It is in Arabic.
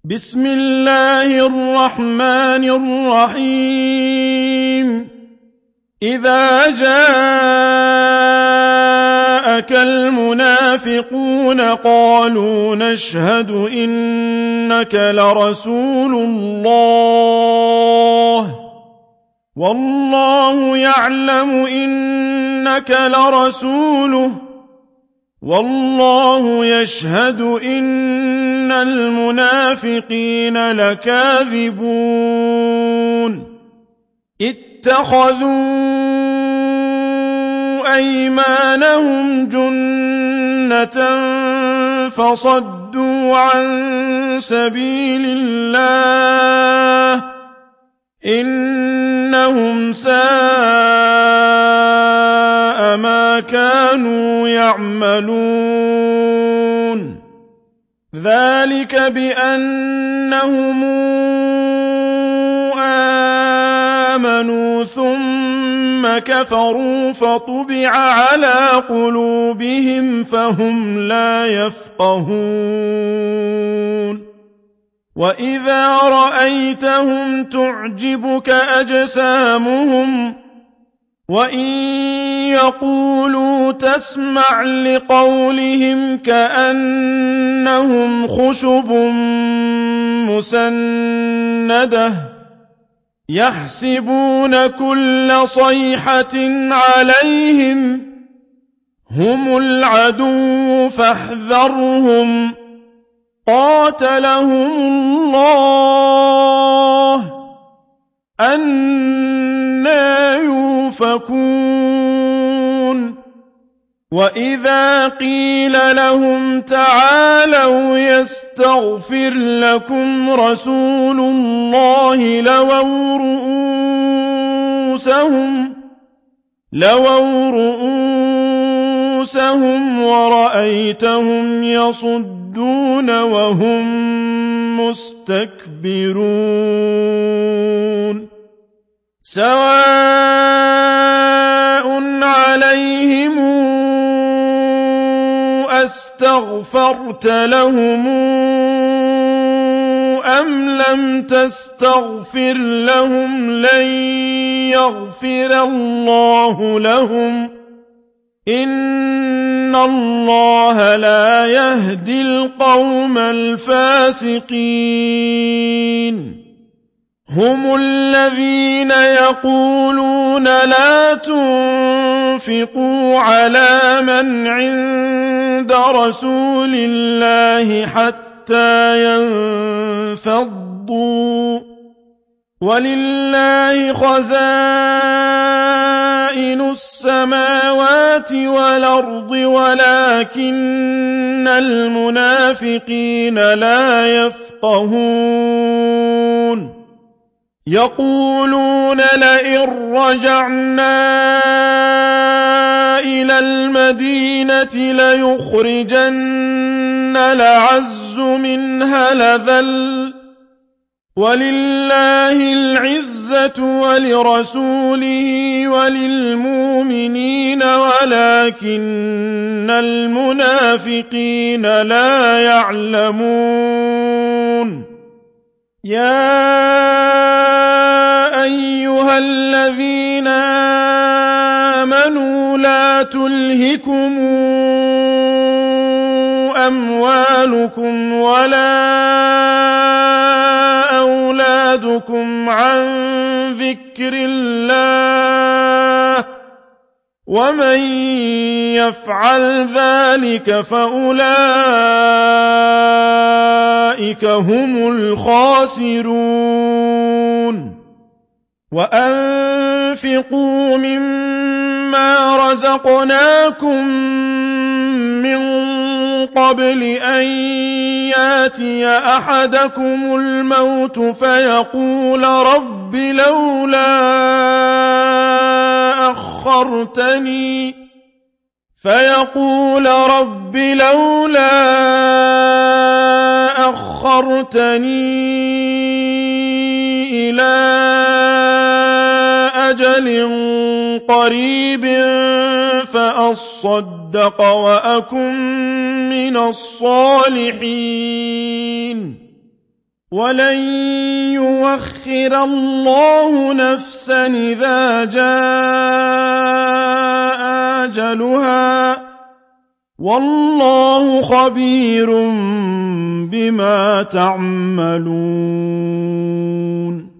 بسم الله الرحمن الرحيم إذا جاءك المنافقون قالوا نشهد إنك لرسول الله والله يعلم إنك لرسوله والله يشهد إن المنافقين لكاذبون اتخذوا أيمانهم جنة فصدوا عن سبيل الله إنهم ساء ما كانوا يعملون ذلك بأنهم آمنوا ثم كفروا فطبع على قلوبهم فهم لا يفقهون وإذا رأيتهم تعجبك أجسامهم وإن يقولوا تسمع لقولهم كأنهم خشب مسندة يحسبون كل صيحة عليهم هم العدو فاحذرهم قاتلهم الله أنى يؤفكون وإذا قيل لهم تعالوا يستغفر لكم رسول الله لووا رؤوسهم ورأيتهم يصدون وهم مستكبرون سواء عليهم أستغفرت لهم أم لم تستغفر لهم لن يغفر الله لهم إن الله لا يهدي القوم الفاسقين هم الذين يقولون لا تنفقوا على من عند رسول الله حتى ينفضوا ولله خزائن السماوات والأرض ولكن المنافقين لا يفقهون يقولون لئن رجعنا إلى المدينة ليخرجن الأعز منها الأذل ولله العزة ولرسوله وللمؤمنين ولكن المنافقين لا يعلمون يا أيها الذين آمنوا لا تلهكم أموالكم ولا أولادكم عن ذكر الله ومن يفعل ذلك فأولئك هم الخاسرون وأنفقوا مما رزقناكم من قبل أن ياتي أحدكم الموت فيقول رب لولا أخرتني إلى أجل قريب فأصدق وأكن من الصالحين ولن يؤخر الله نفسا إذا جاء أجلها والله خبير بما تعملون